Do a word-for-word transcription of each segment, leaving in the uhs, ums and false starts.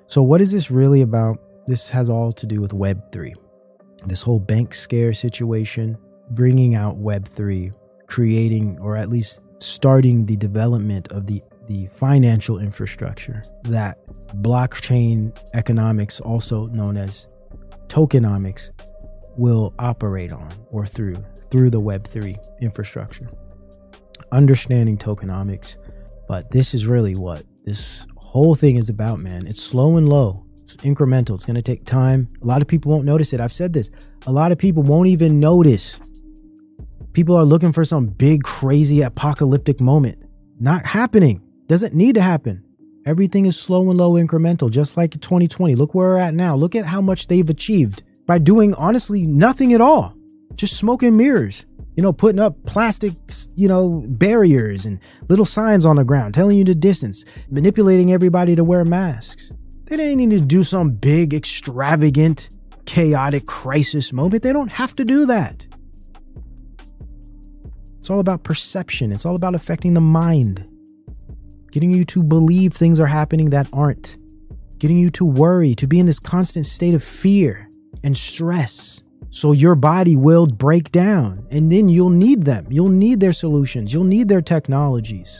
So what is this really about? This has all to do with Web three. This whole bank scare situation, bringing out Web three, creating, or at least starting the development of the, the financial infrastructure that blockchain economics, also known as tokenomics, will operate on or through, through the Web three infrastructure. Understanding tokenomics, but this is really what this whole thing is about, man. It's slow and low. It's incremental. It's going to take time. A lot of people won't notice it. I've said this. A lot of people won't even notice. People are looking for some big, crazy, apocalyptic moment. Not happening. Doesn't need to happen. Everything is slow and low incremental, just like in twenty twenty. Look where we're at now. Look at how much they've achieved by doing, honestly, nothing at all. Just smoke and mirrors. You know, putting up plastic, you know, barriers and little signs on the ground telling you the distance, manipulating everybody to wear masks. They didn't need to do some big, extravagant, chaotic crisis moment. They don't have to do that. It's all about perception. It's all about affecting the mind. Getting you to believe things are happening that aren't. Getting you to worry, to be in this constant state of fear and stress. So your body will break down, and then you'll need them. You'll need their solutions. You'll need their technologies.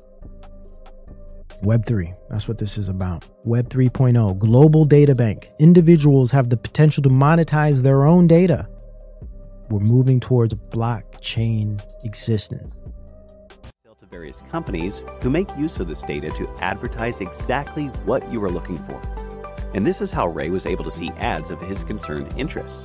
Web three, that's what this is about. Web three point oh, global data bank. Individuals have the potential to monetize their own data. We're moving towards blockchain existence. To various companies who make use of this data to advertise exactly what you are looking for. And this is how Ray was able to see ads of his concerned interests.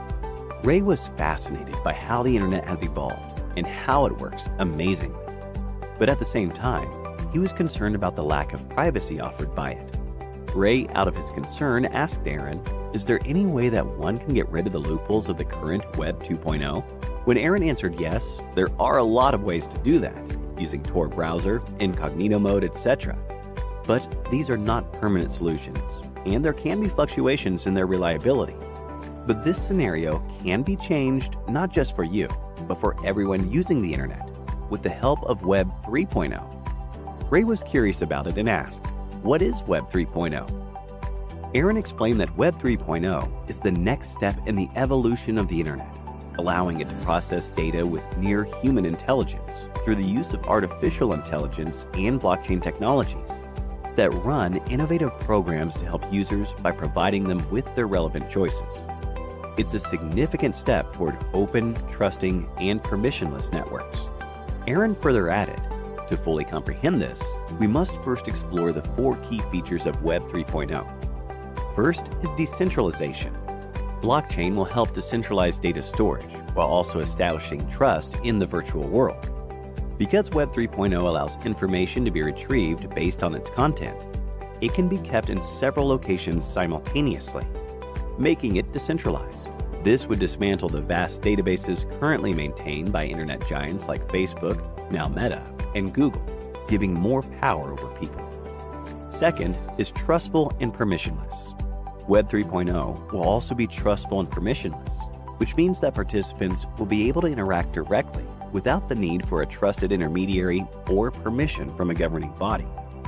Ray was fascinated by how the internet has evolved and how it works amazingly. But at the same time, he was concerned about the lack of privacy offered by it. Ray, out of his concern, asked Aaron, is there any way that one can get rid of the loopholes of the current Web two point oh? When Aaron answered yes, there are a lot of ways to do that, using Tor browser, incognito mode, et cetera. But these are not permanent solutions, and there can be fluctuations in their reliability. But this scenario can be changed not just for you, but for everyone using the internet, with the help of Web three point oh. Ray was curious about it and asked, what is Web three point oh? Aaron explained that Web three point oh is the next step in the evolution of the internet, allowing it to process data with near human intelligence through the use of artificial intelligence and blockchain technologies that run innovative programs to help users by providing them with their relevant choices. It's a significant step toward open, trusting, and permissionless networks. Aaron further added, to fully comprehend this, we must first explore the four key features of Web three point oh. First is decentralization. Blockchain will help decentralize data storage while also establishing trust in the virtual world. Because Web three point oh allows information to be retrieved based on its content, it can be kept in several locations simultaneously, making it decentralized. This would dismantle the vast databases currently maintained by internet giants like Facebook, now Meta, and Google, giving more power over people. Second is trustful and permissionless. Web three point oh will also be trustful and permissionless, which means that participants will be able to interact directly without the need for a trusted intermediary or permission from a governing body.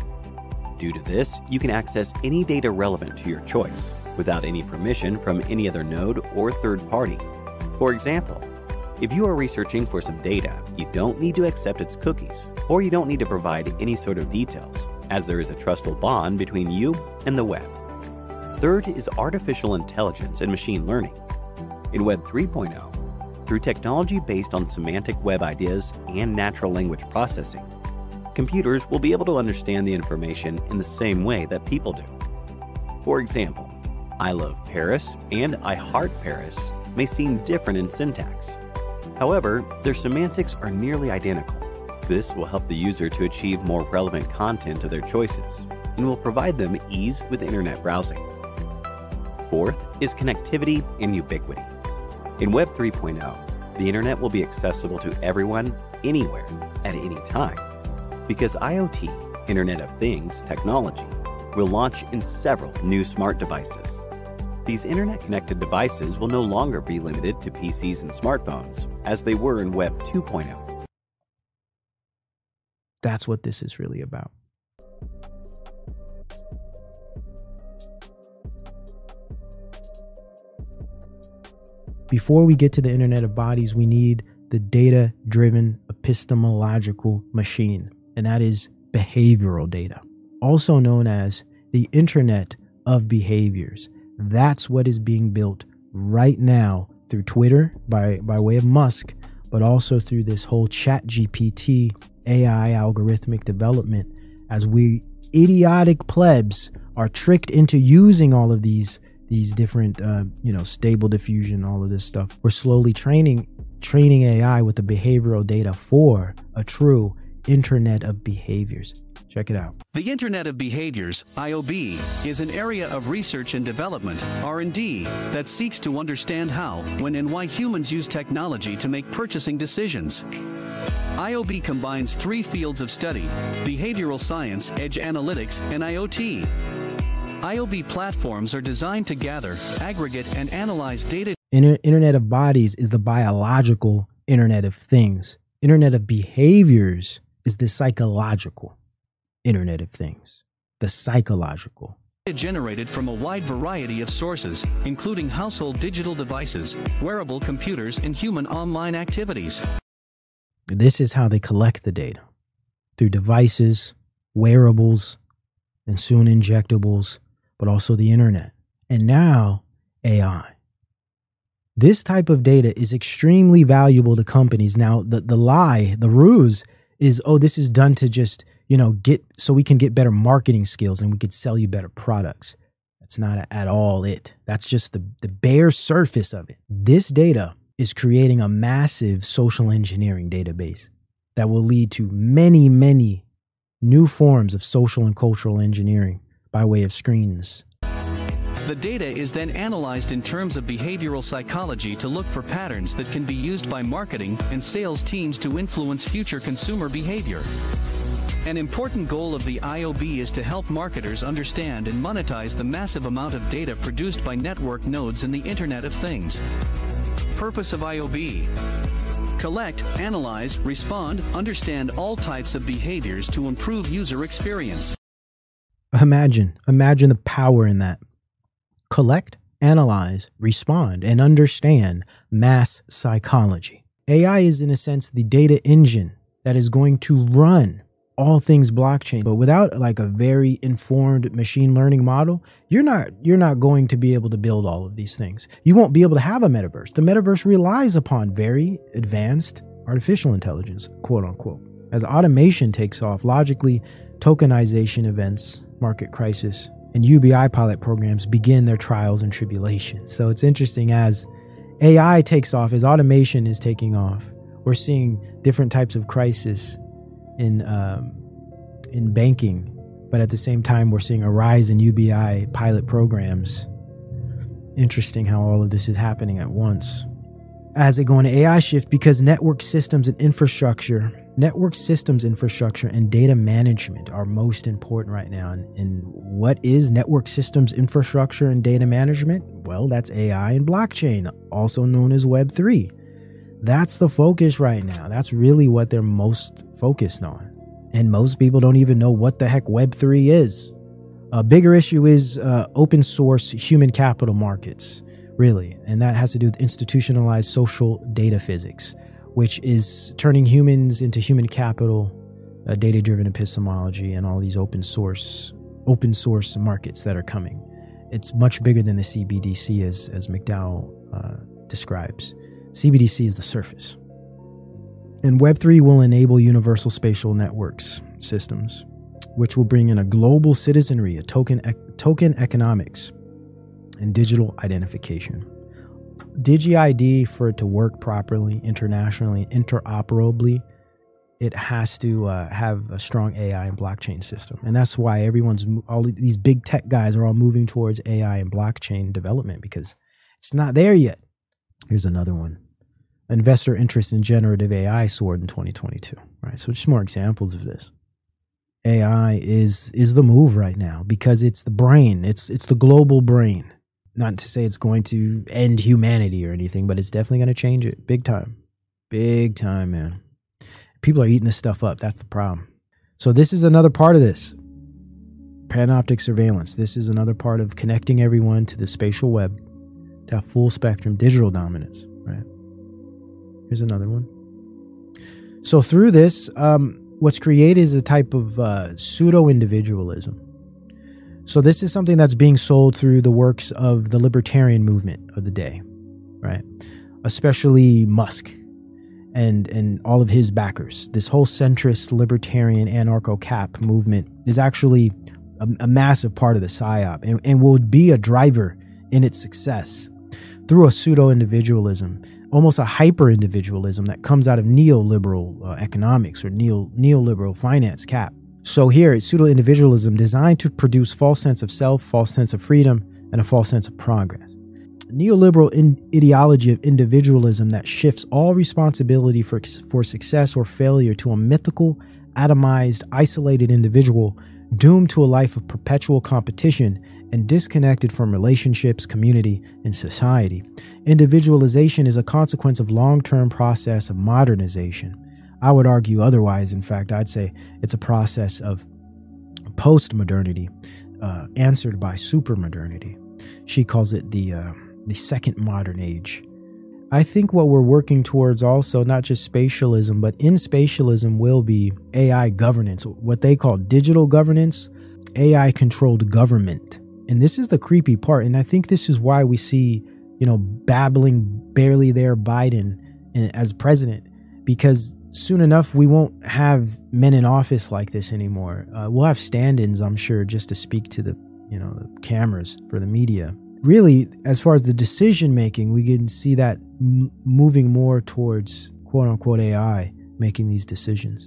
Due to this, you can access any data relevant to your choice without any permission from any other node or third party. For example, if you are researching for some data, you don't need to accept its cookies, or you don't need to provide any sort of details, as there is a trustful bond between you and the web. Third is artificial intelligence and machine learning. In Web three point oh, through technology based on semantic web ideas and natural language processing, computers will be able to understand the information in the same way that people do. For example, I love Paris and I heart Paris may seem different in syntax. However, their semantics are nearly identical. This will help the user to achieve more relevant content to their choices and will provide them ease with internet browsing. Fourth is connectivity and ubiquity. In Web three point oh, the internet will be accessible to everyone, anywhere, at any time, because IoT, Internet of Things technology, will launch in several new smart devices. These internet-connected devices will no longer be limited to P Cs and smartphones, as they were in Web two point oh. That's what this is really about. before we get to the Internet of Bodies, we need the data-driven epistemological machine, and that is behavioral data, also known as the Internet of Behaviors. That's what is being built right now through Twitter by, by way of Musk, but also through this whole ChatGPT A I algorithmic development, as we idiotic plebs are tricked into using all of these these different, uh, you know, stable diffusion, all of this stuff. We're slowly training training A I with the behavioral data for a true Internet of Behaviors. Check it out. The Internet of Behaviors, I O B, is an area of research and development, R and D, that seeks to understand how, when, and why humans use technology to make purchasing decisions. I O B combines three fields of study: behavioral science, edge analytics, and I O T. I O B platforms are designed to gather, aggregate, and analyze data. Inter- Internet of Bodies is the biological Internet of Things. Internet of Behaviors is the psychological Internet of Things. The psychological. Generated from a wide variety of sources, including household digital devices, wearable computers, and human online activities. This is how they collect the data. Through devices, wearables, and soon injectables, but also the internet. And now, A I. This type of data is extremely valuable to companies. Now, the, the lie, the ruse is, oh, this is done to just, you know, get, so we can get better marketing skills and we could sell you better products. That's not at all it. That's just the, the bare surface of it. This data is creating a massive social engineering database that will lead to many, many new forms of social and cultural engineering by way of screens. The data is then analyzed in terms of behavioral psychology to look for patterns that can be used by marketing and sales teams to influence future consumer behavior. An important goal of the I O B is to help marketers understand and monetize the massive amount of data produced by network nodes in the Internet of Things. Purpose of I O B: collect, analyze, respond, understand all types of behaviors to improve user experience. Imagine, imagine the power in that. Collect, analyze, respond, and understand mass psychology. A I is, in a sense, the data engine that is going to run all things blockchain. But without like a very informed machine learning model, you're not you're not going to be able to build all of these things. You won't be able to have a metaverse. The metaverse relies upon very advanced artificial intelligence, quote unquote. As automation takes off, logically, tokenization events, market crisis, and U B I pilot programs begin their trials and tribulations. So it's interesting, as A I takes off, as automation is taking off, we're seeing different types of crisis in um, in banking, but at the same time, we're seeing a rise in U B I pilot programs. Interesting how all of this is happening at once. As they go into A I shift, because network systems and infrastructure, network systems infrastructure and data management are most important right now. And, and what is network systems infrastructure and data management? Well, that's A I and blockchain, also known as Web three. That's the focus right now. That's really what they're most focused on. And most people don't even know what the heck Web three is. A bigger issue is uh, open source human capital markets, really. And that has to do with institutionalized social data physics, which is turning humans into human capital, uh, data-driven epistemology, and all these open source open source markets that are coming. It's much bigger than the C B D C, as, as McDowell uh, describes. C B D C is the surface. And Web three will enable universal spatial networks systems, which will bring in a global citizenry, a token, ec- token economics, and digital identification. DigiID, for it to work properly, internationally, interoperably, it has to uh, have a strong A I and blockchain system. And that's why everyone's, all these big tech guys are all moving towards A I and blockchain development, because it's not there yet. Here's another one. Investor interest in generative A I soared in twenty twenty-two, right? So just more examples of this. A I is is the move right now because it's the brain. It's it's the global brain. Not to say it's going to end humanity or anything, but it's definitely going to change it big time. Big time, man. People are eating this stuff up. That's the problem. So this is another part of this. Panoptic surveillance. This is another part of connecting everyone to the spatial web, to to have full spectrum digital dominance, right? Here's another one. So through this, um, what's created is a type of uh, pseudo-individualism. So this is something that's being sold through the works of the libertarian movement of the day, right? Especially Musk and and all of his backers. This whole centrist, libertarian, anarcho-cap movement is actually a, a massive part of the psyop and, and will be a driver in its success through a pseudo-individualism, almost a hyper-individualism that comes out of neoliberal uh, economics or neo neoliberal finance cap. So here, it's pseudo-individualism designed to produce false sense of self, false sense of freedom, and a false sense of progress. Neoliberal in ideology of individualism that shifts all responsibility for, for success or failure to a mythical, atomized, isolated individual doomed to a life of perpetual competition and disconnected from relationships, community, and society. Individualization is a consequence of long-term process of modernization. I would argue otherwise. In fact, I'd say it's a process of post-modernity uh, answered by super-modernity. She calls it the uh, the second modern age. I think what we're working towards also, not just spatialism, but in spatialism will be A I governance, what they call digital governance, A I-controlled government. And this is the creepy part. And I think this is why we see, you know, babbling, barely there Biden as president, because soon enough, we won't have men in office like this anymore. Uh, we'll have stand-ins, I'm sure, just to speak to the, you know, the cameras for the media. Really, as far as the decision-making, we can see that m- moving more towards quote-unquote A I making these decisions.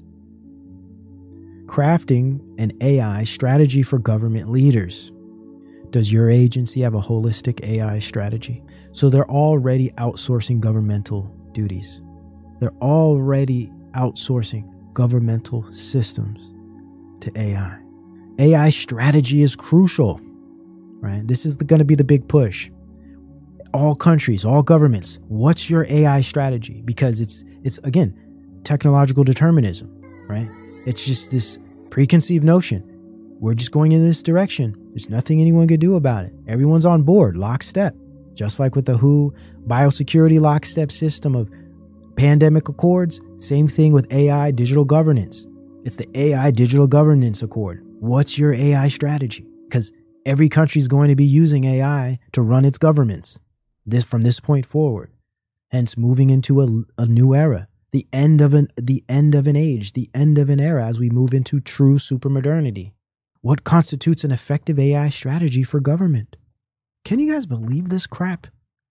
Crafting an A I strategy for government leaders. Does your agency have a holistic A I strategy? So they're already outsourcing governmental duties. They're already outsourcing governmental systems to A I. A I strategy is crucial, right? This is going to be the big push. All countries, all governments, what's your A I strategy? Because it's, it's again, technological determinism, right? It's just this preconceived notion. We're just going in this direction. There's nothing anyone could do about it. Everyone's on board, lockstep. Just like with the W H O biosecurity lockstep system of pandemic accords, same thing with A I digital governance. It's the A I digital governance accord. What's your A I strategy? Because every country is going to be using A I to run its governments this from this point forward. Hence, moving into a, a new era, the end of an the end of an age, the end of an era as we move into true supermodernity. What constitutes an effective A I strategy for government? Can you guys believe this crap?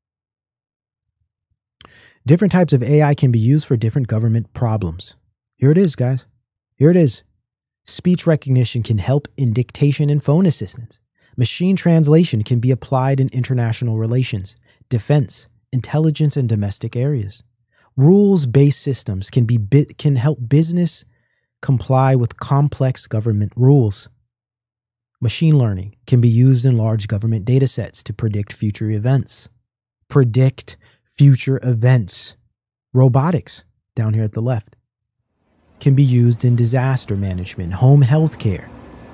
Different types of A I can be used for different government problems. Here it is, guys. Here it is. Speech recognition can help in dictation and phone assistance. Machine translation can be applied in international relations, defense, intelligence, and domestic areas. Rules-based systems can be bit, can help business comply with complex government rules. Machine learning can be used in large government data sets to predict future events. Predict future events. Robotics, down here at the left, can be used in disaster management, home health care.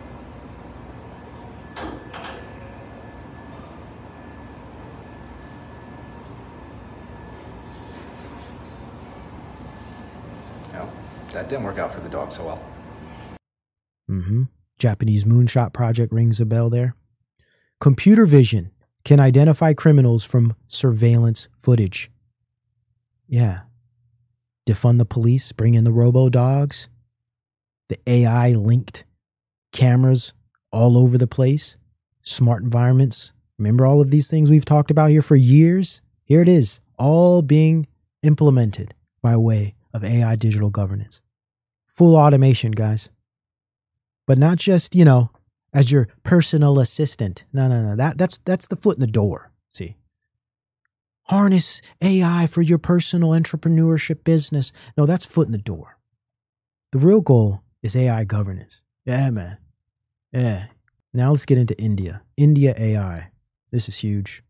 Oh, that didn't work out for the dog so well. Mm-hmm. Japanese moonshot project rings a bell there. Computer vision can identify criminals from surveillance footage. Yeah. Defund the police, bring in the robo-dogs, the A I-linked cameras all over the place, smart environments. Remember all of these things we've talked about here for years? Here it is, all being implemented by way of A I digital governance. Full automation, guys. But not just, you know, as your personal assistant. No, no, no. That, that's, that's the foot in the door. See? Harness A I for your personal entrepreneurship business. No, that's foot in the door. The real goal is A I governance. Yeah, man. Yeah. Now let's get into India. India A I. This is huge.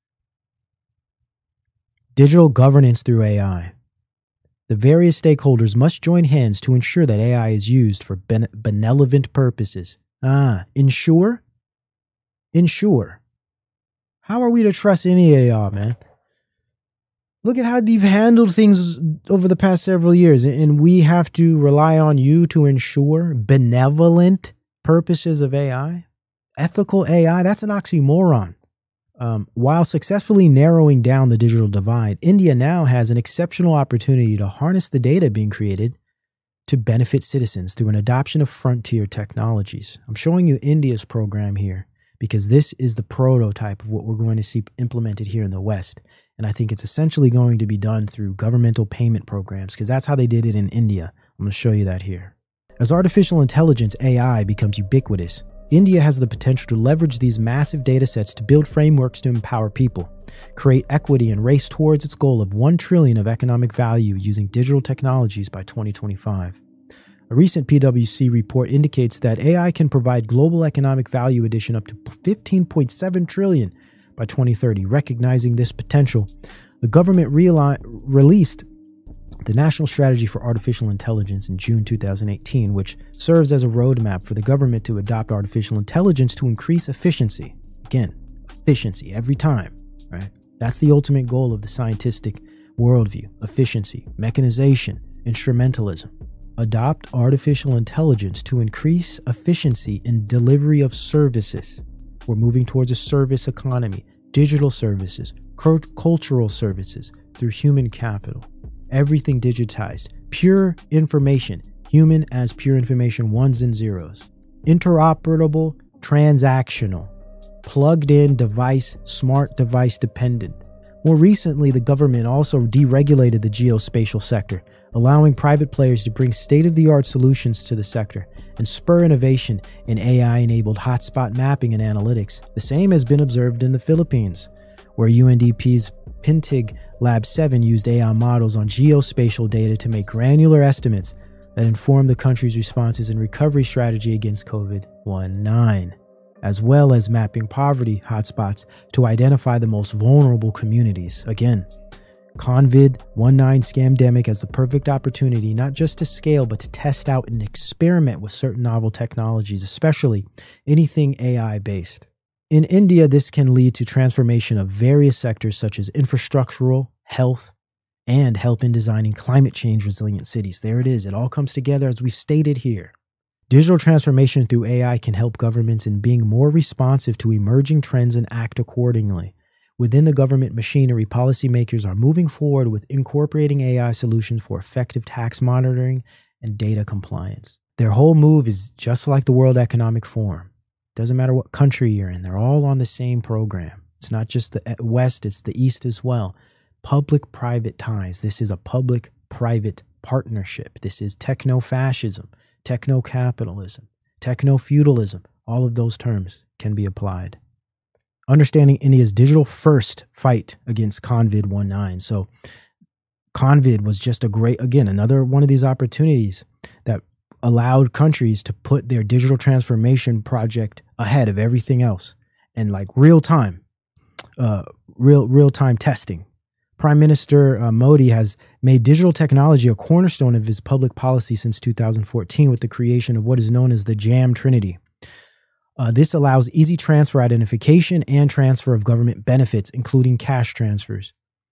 Digital governance through A I. The various stakeholders must join hands to ensure that A I is used for ben- benevolent purposes. Ah, ensure? Ensure. How are we to trust any of y'all, man? Look at how you've handled things over the past several years, and we have to rely on you to ensure benevolent purposes of A I? Ethical A I? That's an oxymoron. Um, while successfully narrowing down the digital divide, India now has an exceptional opportunity to harness the data being created to benefit citizens through an adoption of frontier technologies. I'm showing you India's program here because this is the prototype of what we're going to see implemented here in the West. And I think it's essentially going to be done through governmental payment programs because that's how they did it in India. I'm going to show you that here. As artificial intelligence, A I, becomes ubiquitous, India has the potential to leverage these massive data sets to build frameworks to empower people, create equity, and race towards its goal of one trillion dollars of economic value using digital technologies by twenty twenty-five. A recent P W C report indicates that A I can provide global economic value addition up to fifteen point seven trillion dollars by twenty thirty. Recognizing this potential, the government reali- released the National Strategy for Artificial Intelligence in June two thousand eighteen, which serves as a roadmap for the government to adopt artificial intelligence to increase efficiency. Again, efficiency every time, right? That's the ultimate goal of the scientific worldview: efficiency, mechanization, instrumentalism. Adopt artificial intelligence to increase efficiency in delivery of services. We're moving towards a service economy, digital services, cultural services through human capital. Everything digitized, pure information, human as pure information, ones and zeros. Interoperable, transactional, plugged in device, smart device dependent. More recently, the government also deregulated the geospatial sector, allowing private players to bring state-of-the-art solutions to the sector and spur innovation in A I-enabled hotspot mapping and analytics. The same has been observed in the Philippines, where U N D P's Pintig Lab seven used A I models on geospatial data to make granular estimates that inform the country's responses and recovery strategy against COVID nineteen, as well as mapping poverty hotspots to identify the most vulnerable communities. Again, COVID nineteen scamdemic has the perfect opportunity not just to scale, but to test out and experiment with certain novel technologies, especially anything A I-based. In India, this can lead to transformation of various sectors such as infrastructural, health, and help in designing climate change resilient cities. There it is. It all comes together as we've stated here. Digital transformation through A I can help governments in being more responsive to emerging trends and act accordingly. Within the government machinery, policymakers are moving forward with incorporating A I solutions for effective tax monitoring and data compliance. Their whole move is just like the World Economic Forum. Doesn't matter what country you're in, they're all on the same program. It's not just the West, it's the East as well. Public-private ties. This is a public-private partnership. This is techno-fascism, techno-capitalism, techno-feudalism. All of those terms can be applied. Understanding India's digital-first fight against COVID nineteen. So COVID was just a great, again, another one of these opportunities that allowed countries to put their digital transformation project ahead of everything else and like real time, uh, real real time testing. Prime Minister uh, Modi has made digital technology a cornerstone of his public policy since two thousand fourteen with the creation of what is known as the JAM Trinity. Uh, this allows easy transfer identification and transfer of government benefits, including cash transfers.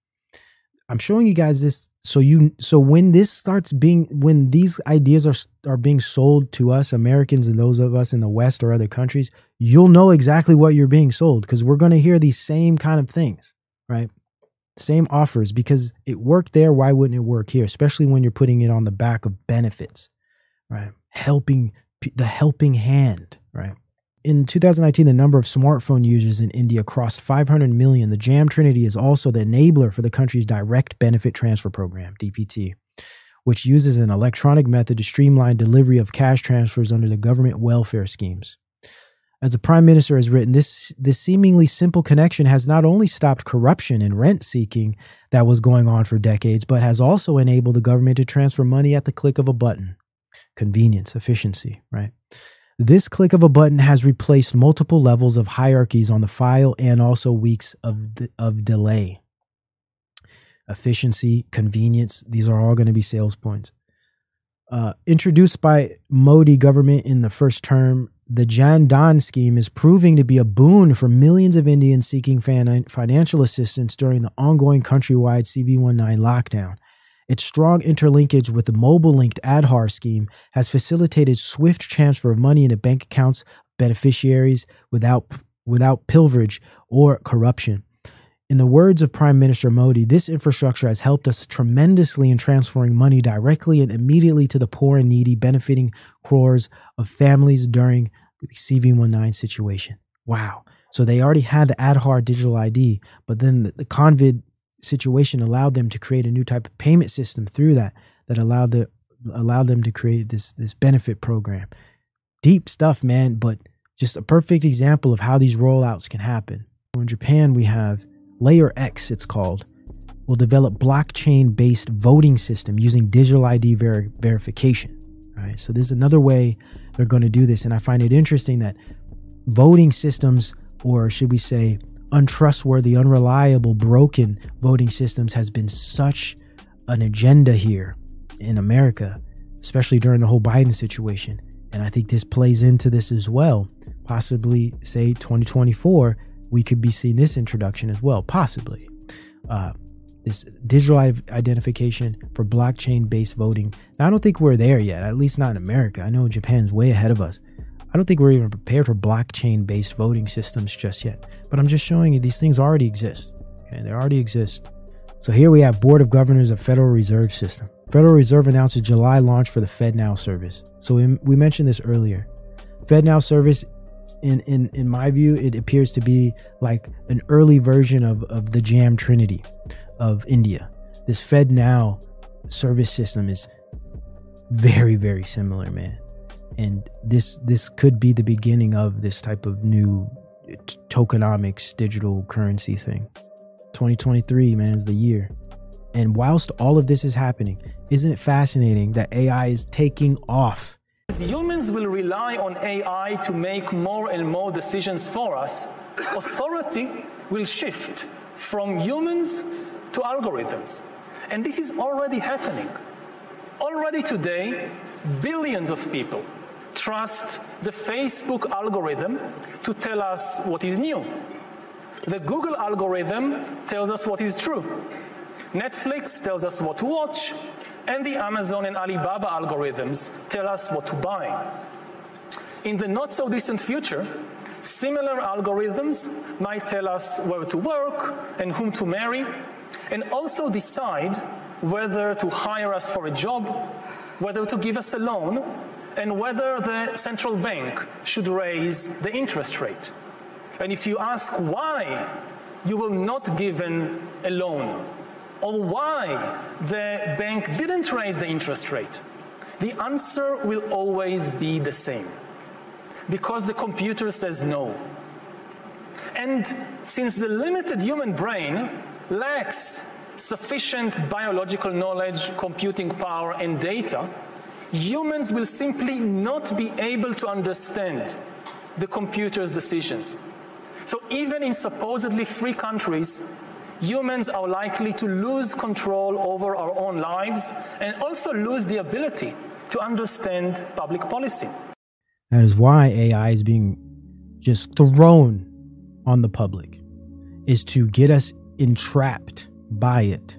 I'm showing you guys this so you so when this starts being when these ideas are are being sold to us Americans and those of us in the West or other countries, you'll know exactly what you're being sold because we're going to hear these same kind of things, right? Same offers because it worked there. Why wouldn't it work here? Especially when you're putting it on the back of benefits, right? Helping the helping hand, right? In two thousand nineteen, the number of smartphone users in India crossed five hundred million. The JAM Trinity is also the enabler for the country's Direct Benefit Transfer Program, D P T, which uses an electronic method to streamline delivery of cash transfers under the government welfare schemes. As the Prime Minister has written, this, this seemingly simple connection has not only stopped corruption and rent-seeking that was going on for decades, but has also enabled the government to transfer money at the click of a button. Convenience, efficiency, right? This click of a button has replaced multiple levels of hierarchies on the file and also weeks of, de- of delay. Efficiency, convenience, these are all going to be sales points. Uh, introduced by Modi government in the first term, the Jan Dhan scheme is proving to be a boon for millions of Indians seeking fan- financial assistance during the ongoing countrywide C B nineteen lockdown. Its strong interlinkage with the mobile-linked Aadhaar scheme has facilitated swift transfer of money into bank accounts of beneficiaries without, without pilferage or corruption. In the words of Prime Minister Modi, this infrastructure has helped us tremendously in transferring money directly and immediately to the poor and needy, benefiting crores of families during the C V nineteen situation. Wow. So they already had the Aadhaar digital I D, but then the, the COVID situation allowed them to create a new type of payment system through that, that allowed the allowed them to create this, this benefit program. Deep stuff, man, but just a perfect example of how these rollouts can happen. In Japan, we have Layer X, it's called, will develop blockchain-based voting system using digital I D ver- verification. All right, so there's another way they're going to do this, and I find it interesting that voting systems, or should we say untrustworthy, unreliable, broken voting systems has been such an agenda here in America, especially during the whole Biden situation. And I think this plays into this as well. Possibly, say, twenty twenty-four, we could be seeing this introduction as well, possibly. Uh, this digital identification for blockchain-based voting. Now, I don't think we're there yet, at least not in America. I know Japan's way ahead of us. I don't think we're even prepared for blockchain-based voting systems just yet. But I'm just showing you these things already exist. Okay, they already exist. So here we have Board of Governors of Federal Reserve System. Federal Reserve announced a July launch for the FedNow service. So we, we mentioned this earlier. FedNow service, in, in, in my view, it appears to be like an early version of, of the Jam Trinity of India. This FedNow service system is very, very similar, man. And this this could be the beginning of this type of new t- tokenomics, digital currency thing. twenty twenty-three, man, is the year. And whilst all of this is happening, isn't it fascinating that A I is taking off? As humans will rely on A I to make more and more decisions for us, authority will shift from humans to algorithms. And this is already happening. Already today, billions of people trust the Facebook algorithm to tell us what is new. The Google algorithm tells us what is true. Netflix tells us what to watch, and the Amazon and Alibaba algorithms tell us what to buy. In the not-so-distant future, similar algorithms might tell us where to work and whom to marry, and also decide whether to hire us for a job, whether to give us a loan, and whether the central bank should raise the interest rate. And if you ask why you will not give an, a loan, or why the bank didn't raise the interest rate, the answer will always be the same. Because the computer says no. And since the limited human brain lacks sufficient biological knowledge, computing power, and data, humans will simply not be able to understand the computer's decisions. So even in supposedly free countries, humans are likely to lose control over our own lives and also lose the ability to understand public policy. That is why A I is being just thrown on the public, is to get us entrapped by it,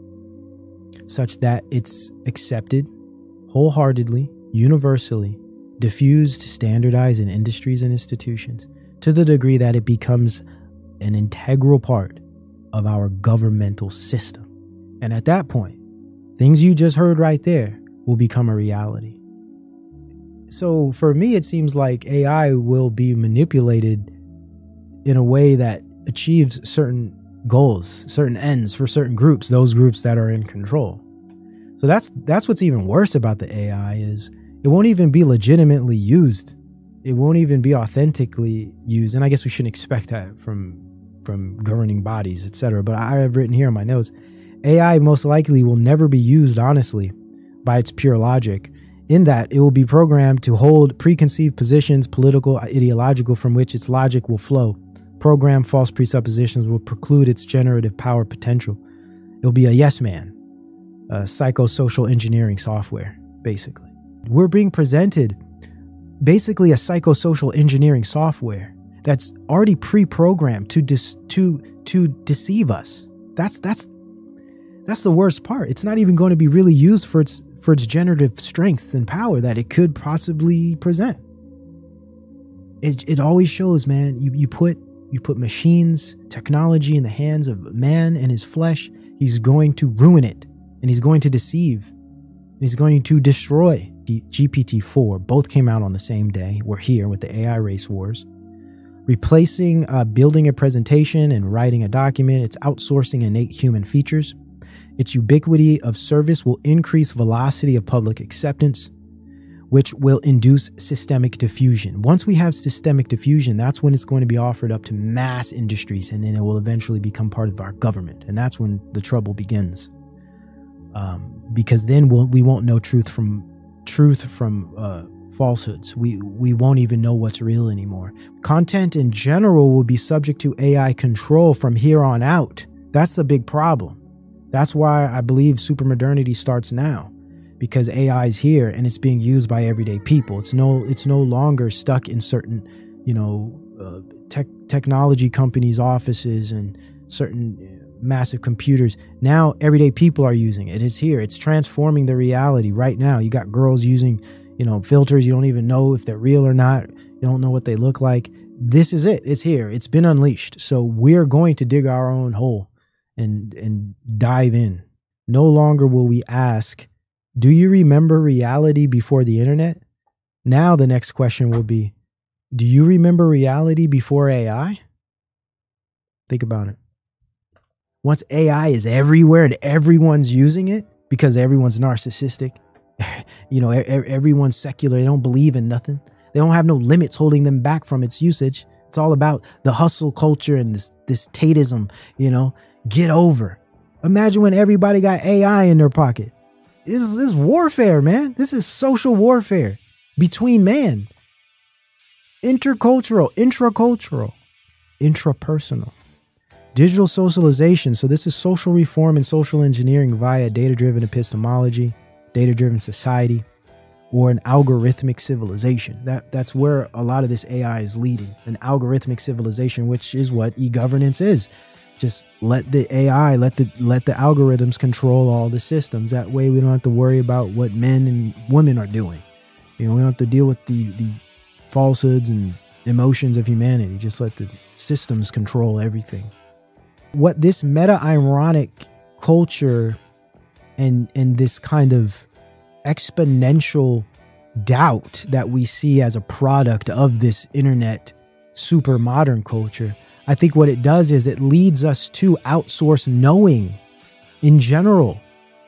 such that it's accepted wholeheartedly, universally, diffused, standardized in industries and institutions, to the degree that it becomes an integral part of our governmental system. And at that point, things you just heard right there will become a reality. So for me, it seems like A I will be manipulated in a way that achieves certain goals, certain ends for certain groups, those groups that are in control. So that's that's what's even worse about the A I is it won't even be legitimately used. It won't even be authentically used. And I guess we shouldn't expect that from from governing bodies, et cetera. But I have written here in my notes, A I most likely will never be used honestly by its pure logic, in that it will be programmed to hold preconceived positions, political, ideological, from which its logic will flow. Programmed false presuppositions will preclude its generative power potential. It'll be a yes man, a psychosocial engineering software. basically. We're being presented basically a psychosocial engineering software that's already pre-programmed to dis- to to deceive us. That's that's that's the worst part. It's not even going to be really used for its for its generative strengths and power that it could possibly present. It it always shows, man, you, you put you put machines, technology in the hands of man and his flesh, he's going to ruin it, and he's going to deceive, and he's going to destroy. G P T four both came out on the same day. We're here with the A I race wars. Replacing uh, building a presentation and writing a document, it's outsourcing innate human features. Its ubiquity of service will increase velocity of public acceptance, which will induce systemic diffusion. Once we have systemic diffusion, that's when it's going to be offered up to mass industries, and then it will eventually become part of our government. And that's when the trouble begins. Um, because then we'll, we won't know truth from truth from uh, falsehoods. We we won't even know what's real anymore. Content in general will be subject to A I control from here on out. That's the big problem. That's why I believe supermodernity starts now, because A I is here and it's being used by everyday people. It's no it's no longer stuck in certain, you know, uh, tech technology companies' offices and certain massive computers. Now everyday people are using it. It's here. It's transforming the reality right now. You got girls using, you know, filters. You don't even know if they're real or not. You don't know what they look like. This is it. It's here. It's been unleashed. So we're going to dig our own hole and and dive in. No longer will we ask, do you remember reality before the internet? Now the next question will be, do you remember reality before A I? Think about it. Once A I is everywhere and everyone's using it because everyone's narcissistic, you know, everyone's secular, they don't believe in nothing. They don't have no limits holding them back from its usage. It's all about the hustle culture and this, this Tateism, you know, get over. Imagine when everybody got A I in their pocket. This is, this is warfare, man. This is social warfare between man. Intercultural, intracultural, intrapersonal. Digital socialization. So this is social reform and social engineering via data-driven epistemology, data-driven society, or an algorithmic civilization. That that's where a lot of this A I is leading. An algorithmic civilization, which is what e-governance is. Just let the A I, let the let the algorithms control all the systems. That way we don't have to worry about what men and women are doing. You know, we don't have to deal with the the falsehoods and emotions of humanity. Just let the systems control everything. What this meta-ironic culture and and this kind of exponential doubt that we see as a product of this internet super modern culture, I think what it does is it leads us to outsource knowing in general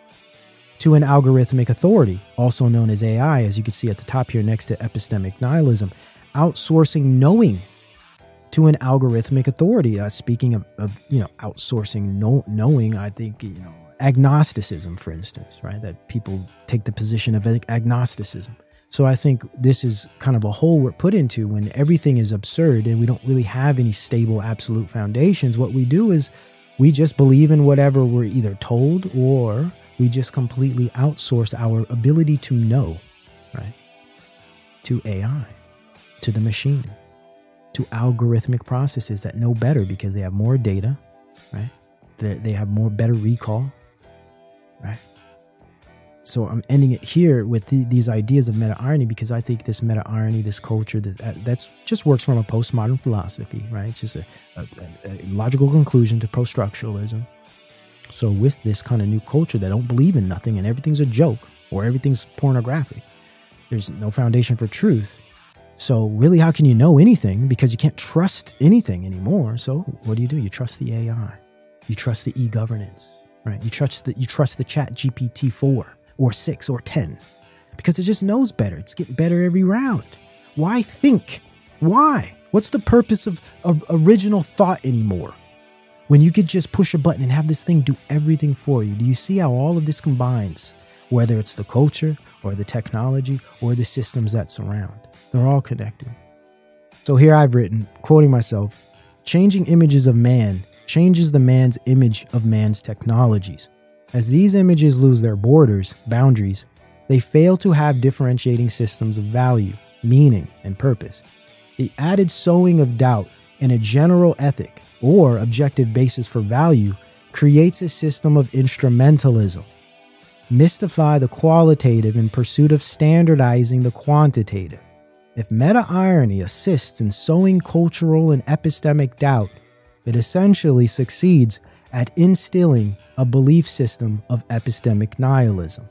to an algorithmic authority, also known as A I, as you can see at the top here next to epistemic nihilism. Outsourcing knowing to an algorithmic authority. Uh, speaking of, of, you know, outsourcing know, knowing, I think, you know, agnosticism, for instance, right? That people take the position of agnosticism. So I think this is kind of a hole we're put into when everything is absurd and we don't really have any stable, absolute foundations. What we do is we just believe in whatever we're either told, or we just completely outsource our ability to know, right? To A I, to the machine, to algorithmic processes that know better because they have more data, right? They, they have more better recall, right? So I'm ending it here with the, these ideas of meta-irony, because I think this meta-irony, this culture, that that's just works from a postmodern philosophy, right? It's just a, a, a logical conclusion to post-structuralism. So with this kind of new culture that don't believe in nothing and everything's a joke or everything's pornographic, there's no foundation for truth. So really, how can you know anything? Because you can't trust anything anymore. So what do you do? You trust the A I. You trust the e-governance, right? You trust the, you trust the chat G P T four or six or ten because it just knows better. It's getting better every round. Why think? Why? What's the purpose of, of original thought anymore when you could just push a button and have this thing do everything for you? Do you see how all of this combines? Whether it's the culture or the technology or the systems that surround. They're all connected. So here I've written, quoting myself, changing images of man changes the man's image of man's technologies. As these images lose their borders, boundaries, They fail to have differentiating systems of value, meaning, and purpose. The added sowing of doubt and a general ethic or objective basis for value creates a system of instrumentalism. Mystify the qualitative in pursuit of standardizing the quantitative. If meta-irony assists in sowing cultural and epistemic doubt, it essentially succeeds at instilling a belief system of epistemic nihilism.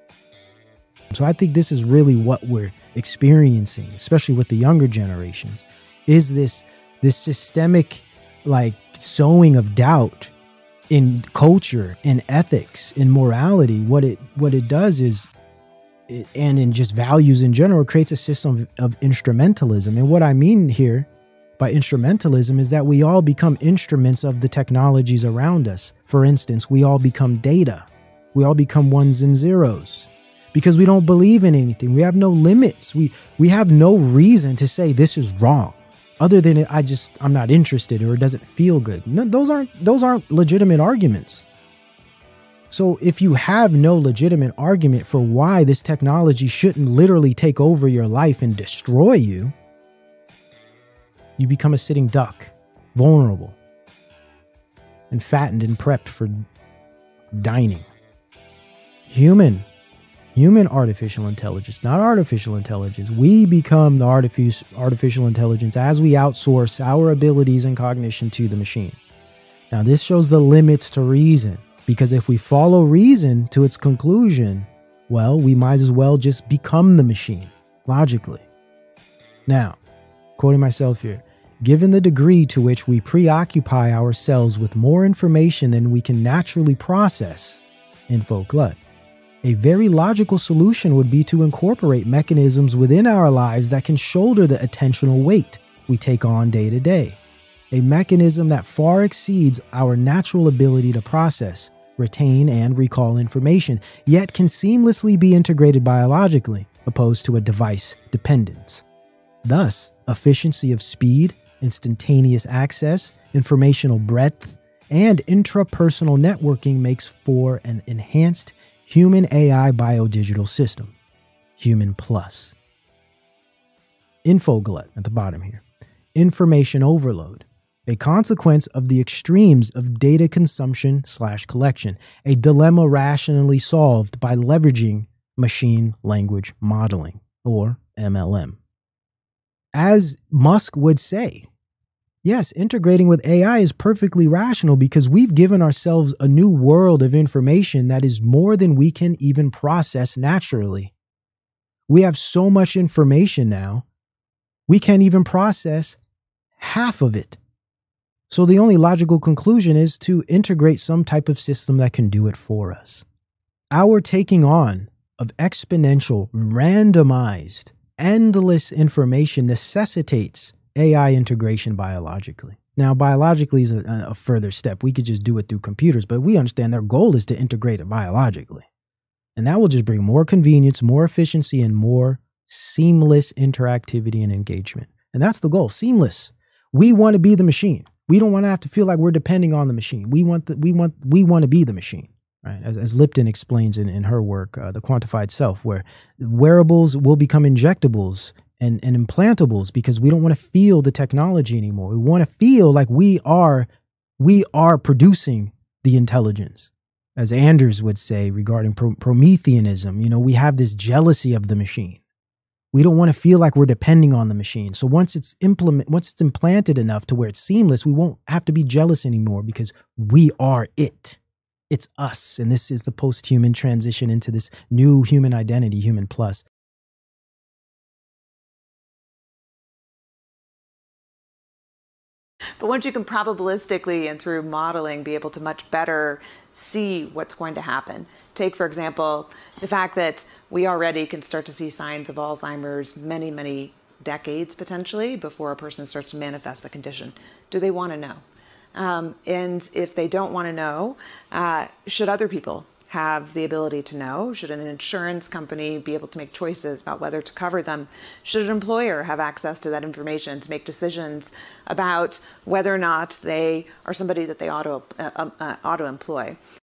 So I think this is really what we're experiencing, especially with the younger generations, is this, this systemic like sowing of doubt in culture, in ethics, in morality. What it what it does is, it, and in just values in general, creates a system of, of instrumentalism. And what I mean here by instrumentalism is that we all become instruments of the technologies around us. For instance, we all become data. We all become ones and zeros because we don't believe in anything. We have no limits. We we have no reason to say this is wrong. Other than it, I just, I'm not interested or it doesn't feel good. No, those aren't, those aren't legitimate arguments. So if you have no legitimate argument for why this technology shouldn't literally take over your life and destroy you, you become a sitting duck, vulnerable, and fattened and prepped for dining. Human. Human artificial intelligence, not artificial intelligence. We become the artific- artificial intelligence as we outsource our abilities and cognition to the machine. Now, this shows the limits to reason, because if we follow reason to its conclusion, well, we might as well just become the machine, logically. Now, quoting myself here, given the degree to which we preoccupy ourselves with more information than we can naturally process, info glut, a very logical solution would be to incorporate mechanisms within our lives that can shoulder the attentional weight we take on day to day. A mechanism that far exceeds our natural ability to process, retain, and recall information, yet can seamlessly be integrated biologically, opposed to a device dependence. Thus, efficiency of speed, instantaneous access, informational breadth, and intrapersonal networking makes for an enhanced Human A I biodigital system, Human Plus. Infoglut at the bottom here. Information overload, a consequence of the extremes of data consumption slash collection, a dilemma rationally solved by leveraging machine language modeling, or M L M. As Musk would say, yes, integrating with A I is perfectly rational because we've given ourselves a new world of information that is more than we can even process naturally. We have so much information now, we can't even process half of it. So the only logical conclusion is to integrate some type of system that can do it for us. Our taking on of exponential, randomized, endless information necessitates A I integration biologically. Now, biologically is a, a further step. We could just do it through computers, but we understand their goal is to integrate it biologically. And that will just bring more convenience, more efficiency, and more seamless interactivity and engagement. And that's the goal, seamless. We want to be the machine. We don't want to have to feel like we're depending on the machine. We want the, we want we want to be the machine, right? As, as Lipton explains in, in her work, uh, The Quantified Self, where wearables will become injectables and, and implantables because we don't want to feel the technology anymore. We want to feel like we are we are producing the intelligence. As Anders would say regarding Pro- Prometheanism, you know, we have this jealousy of the machine. We don't want to feel like we're depending on the machine. So once it's implement, once it's implanted enough to where it's seamless, we won't have to be jealous anymore because we are it. It's us. And this is the post-human transition into this new human identity, Human Plus. But once you can probabilistically and through modeling be able to much better see what's going to happen. Take, for example, the fact that we already can start to see signs of Alzheimer's many, many decades potentially before a person starts to manifest the condition. Do they want to know? Um, and if they don't want to know, uh, should other people have the ability to know? Should an insurance company be able to make choices about whether to cover them? Should an employer have access to that information to make decisions about whether or not they are somebody that they ought to, uh, uh, ought to employ?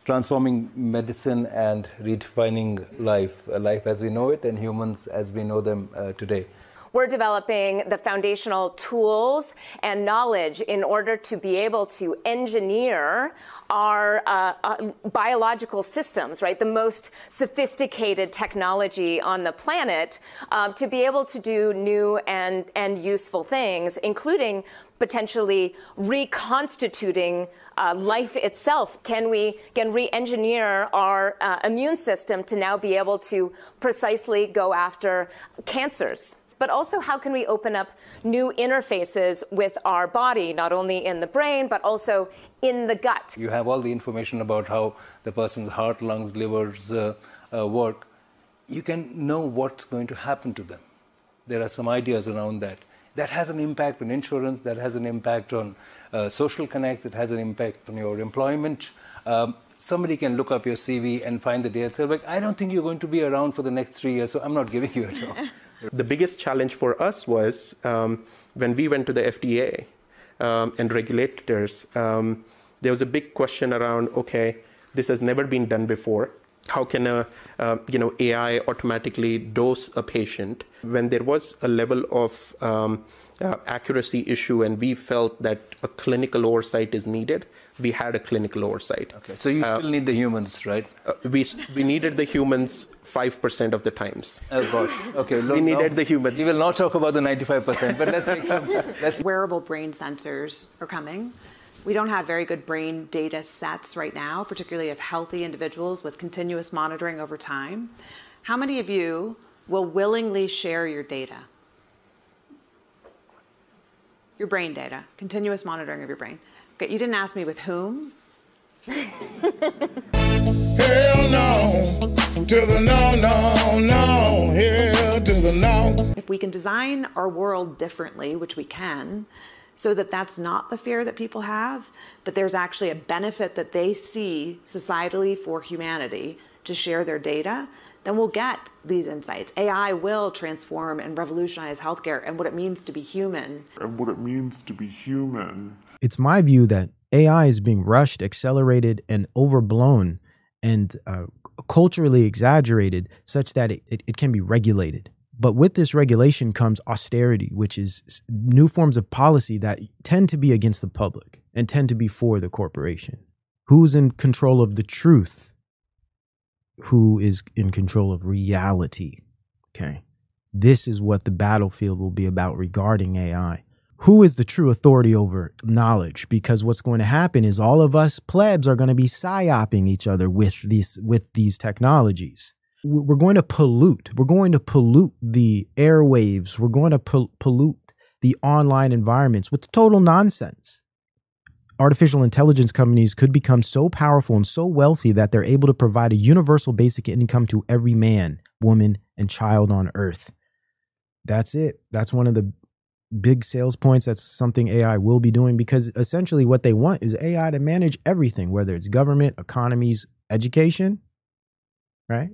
transforming medicine and redefining life, uh, life as we know it and humans as we know them uh, today. We're developing the foundational tools and knowledge in order to be able to engineer our uh, uh, biological systems, right? The most sophisticated technology on the planet um, to be able to do new and, and useful things, including potentially reconstituting uh, life itself. Can we can re-engineer our uh, immune system to now be able to precisely go after cancers? But also, how can we open up new interfaces with our body, not only in the brain, but also in the gut? You have all the information about how the person's heart, lungs, livers uh, uh, work. You can know what's going to happen to them. There are some ideas around that. That has an impact on insurance, that has an impact on uh, social connects, it has an impact on your employment. Um, somebody can look up your C V and find the data and say, like, I don't think you're going to be around for the next three years, so I'm not giving you a job. The biggest challenge for us was um, when we went to the F D A um, and regulators, um, there was a big question around, okay, this has never been done before. How can a uh, you know A I automatically dose a patient? When there was a level of um, uh, accuracy issue and we felt that a clinical oversight is needed, we had a clinical oversight. Okay, so you uh, still need the humans, right? Uh, we we needed the humans five percent of the times. Oh gosh. Okay. Look, we needed no, the humans. We will not talk about the ninety-five percent, but let's take some. Let's... Wearable brain sensors are coming. We don't have very good brain data sets right now, particularly of healthy individuals with continuous monitoring over time. How many of you will willingly share your data? Your brain data, continuous monitoring of your brain. Okay, you didn't ask me with whom. Hell no, to the no, no, no, hell to the no. If we can design our world differently, which we can, so that that's not the fear that people have, but there's actually a benefit that they see societally for humanity to share their data, then we'll get these insights. A I will transform and revolutionize healthcare and what it means to be human. And what it means to be human. It's my view that A I is being rushed, accelerated, and overblown and uh, culturally exaggerated such that it, it, it can be regulated. But with this regulation comes austerity, which is new forms of policy that tend to be against the public and tend to be for the corporation. Who's in control of the truth? Who is in control of reality? Okay. This is what the battlefield will be about regarding A I. Who is the true authority over knowledge? Because what's going to happen is all of us plebs are going to be psyoping each other with these, with these technologies. We're going to pollute. We're going to pollute the airwaves. We're going to pol- pollute the online environments with total nonsense. Artificial intelligence companies could become so powerful and so wealthy that they're able to provide a universal basic income to every man, woman, and child on Earth. That's it. That's one of the big sales points. That's something A I will be doing, because essentially what they want is A I to manage everything, whether it's government, economies, education, right?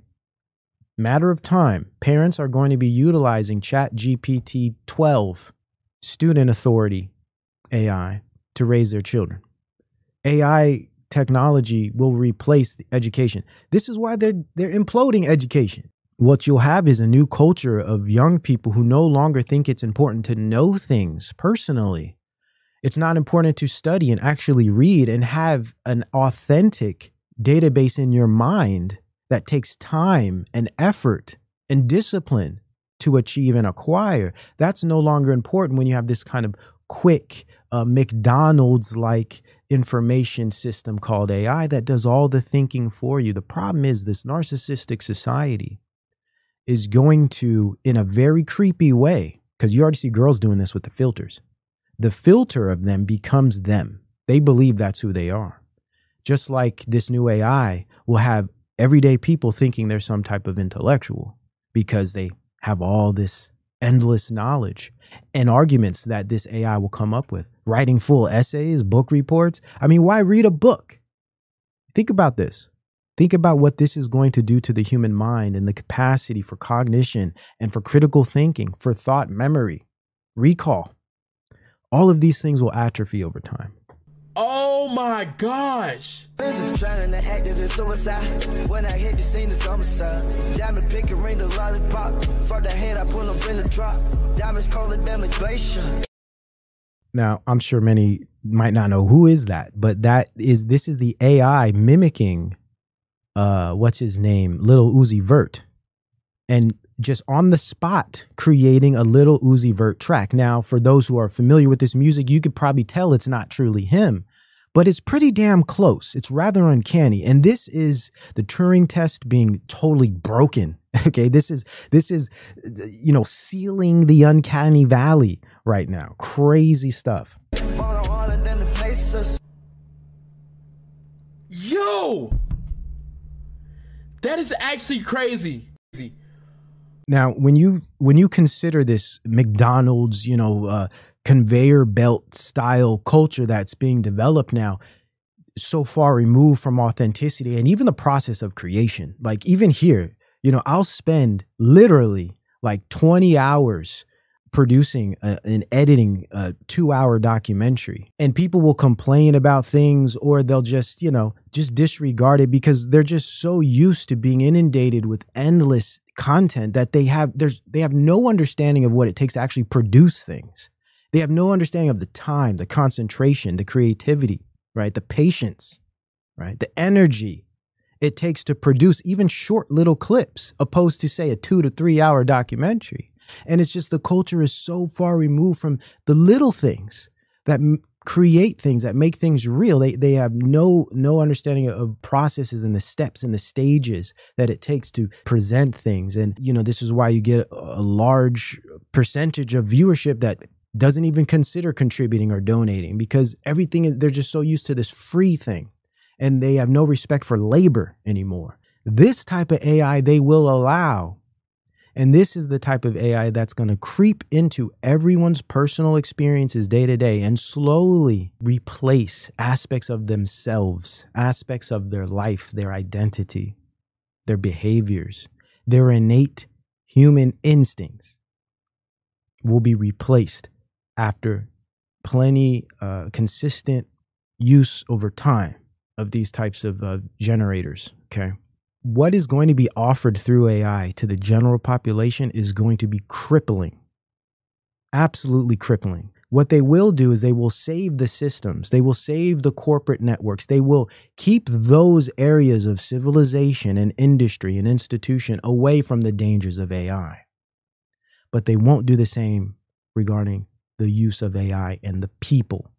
Matter of time, parents are going to be utilizing Chat G P T twelve student authority A I to raise their children. A I technology will replace the education. This is why they're they're imploding education. What you'll have is a new culture of young people who no longer think it's important to know things personally. It's not important to study and actually read and have an authentic database in your mind that takes time and effort and discipline to achieve and acquire. That's no longer important when you have this kind of quick uh, McDonald's-like information system called A I that does all the thinking for you. The problem is this narcissistic society is going to, in a very creepy way, because you already see girls doing this with the filters. The filter of them becomes them. They believe that's who they are. Just like this new A I will have everyday people thinking they're some type of intellectual because they have all this endless knowledge and arguments that this A I will come up with, writing full essays, book reports. I mean, why read a book? Think about this. Think about what this is going to do to the human mind and the capacity for cognition and for critical thinking, for thought, memory, recall. All of these things will atrophy over time. Oh my gosh. Trying to act as suicide. When I hit the scene, it's homicide. Diamond pick and ring the lollipop. For the head, I pull them in the drop. Diamonds colder than a glacier. Now, I'm sure many might not know who is that, but that is this is the A I mimicking uh what's his name, Lil Uzi Vert, and just on the spot creating a Lil Uzi Vert track. Now, for those who are familiar with this music, you could probably tell it's not truly him, but it's pretty damn close. It's rather uncanny, and this is the Turing test being totally broken. Okay, this is this is you know sealing the uncanny valley right now. Crazy stuff. Yo, that is actually crazy. Now, when you when you consider this McDonald's, you know, uh, conveyor belt style culture that's being developed now, so far removed from authenticity and even the process of creation, like even here, you know, I'll spend literally like twenty hours producing a, and editing a two hour documentary, and people will complain about things, or they'll just, you know, just disregard it because they're just so used to being inundated with endless content that they have there's they have no understanding of what it takes to actually produce things. They have no understanding of the time, the concentration, the creativity, right? The patience, right? The energy it takes to produce even short little clips, opposed to, say, a two to three hour documentary. And it's just the culture is so far removed from the little things that m- create things, that make things real. They they have no no understanding of processes and the steps and the stages that it takes to present things. And, you know, this is why you get a large percentage of viewership that doesn't even consider contributing or donating, because everything is, they're just so used to this free thing, and they have no respect for labor anymore. This type of A I they will allow. And this is the type of A I that's going to creep into everyone's personal experiences day to day and slowly replace aspects of themselves, aspects of their life, their identity, their behaviors, their innate human instincts will be replaced after plenty uh, consistent use over time of these types of uh, generators. Okay. What is going to be offered through A I to the general population is going to be crippling, absolutely crippling. What they will do is they will save the systems. They will save the corporate networks. They will keep those areas of civilization and industry and institution away from the dangers of A I. But they won't do the same regarding the use of A I and the people.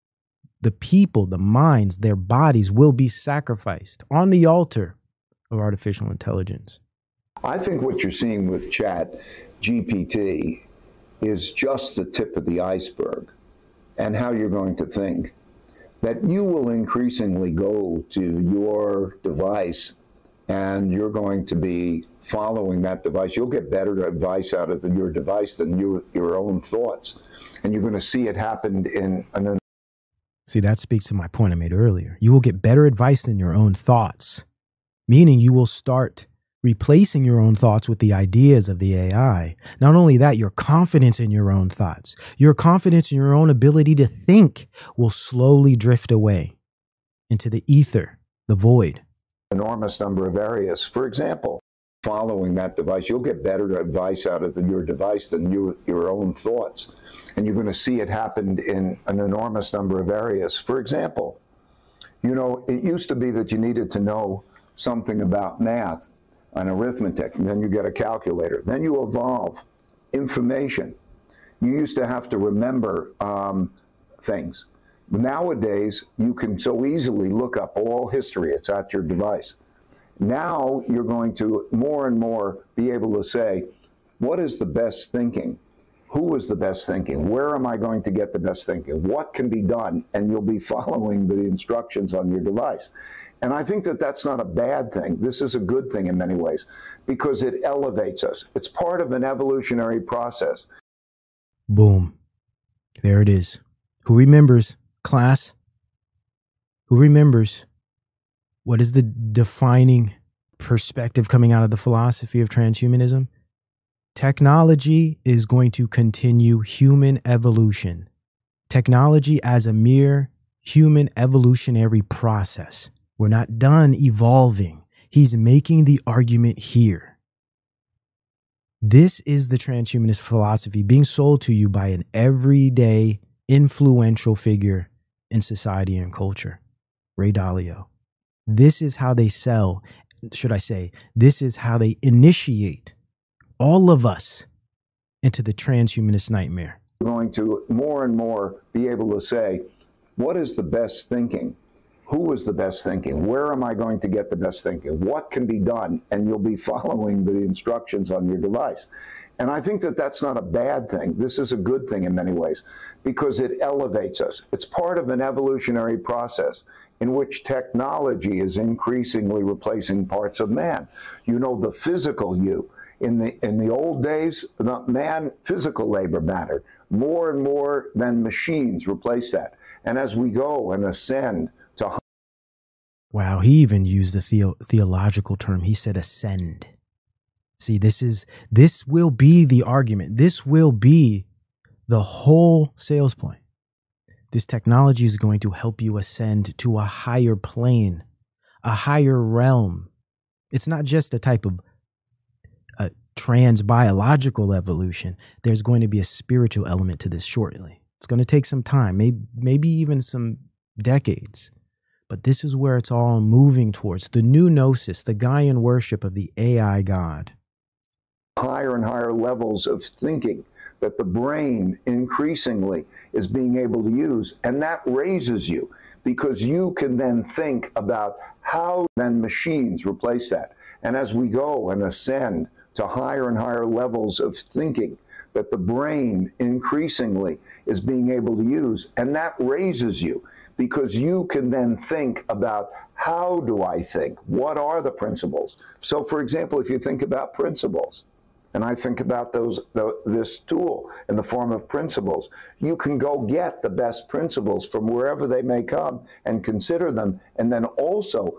The people, the minds, their bodies will be sacrificed on the altar of artificial intelligence. I think what you're seeing with Chat G P T is just the tip of the iceberg, and how you're going to think. That you will increasingly go to your device and you're going to be following that device. You'll get better advice out of your device than you, your own thoughts. And you're going to see it happen in an... See, that speaks to my point I made earlier. You will get better advice than your own thoughts. Meaning you will start replacing your own thoughts with the ideas of the A I. Not only that, your confidence in your own thoughts, your confidence in your own ability to think will slowly drift away into the ether, the void. Enormous number of areas. For example, following that device, you'll get better advice out of your device than you, your own thoughts. And you're going to see it happen in an enormous number of areas. For example, you know, it used to be that you needed to know something about math and arithmetic, and then you get a calculator. Then you evolve information. You used to have to remember um, things. Nowadays, you can so easily look up all history. It's at your device. Now you're going to more and more be able to say, what is the best thinking? Who is the best thinking? Where am I going to get the best thinking? What can be done? And you'll be following the instructions on your device. And I think that that's not a bad thing. This is a good thing in many ways, because it elevates us. It's part of an evolutionary process. Boom. There it is. Who remembers, class? Who remembers what is the defining perspective coming out of the philosophy of transhumanism? Technology is going to continue human evolution. Technology as a mere human evolutionary process. We're not done evolving. He's making the argument here. This is the transhumanist philosophy being sold to you by an everyday influential figure in society and culture, Ray Dalio. This is how they sell, should I say, this is how they initiate all of us into the transhumanist nightmare. We're going to more and more be able to say, what is the best thinking? Who is the best thinking? Where am I going to get the best thinking? What can be done? And you'll be following the instructions on your device. And I think that that's not a bad thing. This is a good thing in many ways because it elevates us. It's part of an evolutionary process in which technology is increasingly replacing parts of man. You know, the physical you. In the, in the old days, the man, physical labor mattered. More and more than machines replace that. And as we go and ascend to... Wow, he even used a theo- theological term. He said ascend. See, this is, this will be the argument. This will be the whole sales point. This technology is going to help you ascend to a higher plane, a higher realm. It's not just a type of a trans-biological evolution. There's going to be a spiritual element to this shortly. It's going to take some time, maybe, maybe even some decades. But this is where it's all moving towards. The new gnosis, the Gaian worship of the A I God. Higher and higher levels of thinking that the brain increasingly is being able to use. And that raises you because you can then think about how then machines replace that. And as we go and ascend to higher and higher levels of thinking that the brain increasingly is being able to use, and that raises you because you can then think about how do I think? What are the principles? So, for example, if you think about principles, and I think about those the, this tool in the form of principles, you can go get the best principles from wherever they may come and consider them, and then also...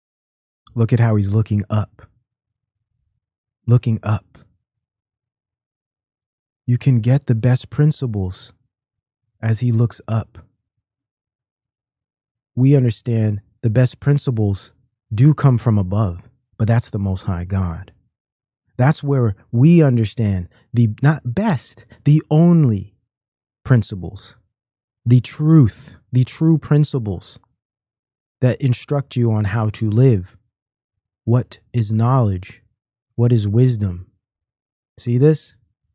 Look at how he's looking up. Looking up. You can get the best principles as he looks up. We understand the best principles do come from above, but that's the Most High God. That's where we understand the not best, the only principles, the truth, the true principles that instruct you on how to live. What is knowledge? What is wisdom? See this?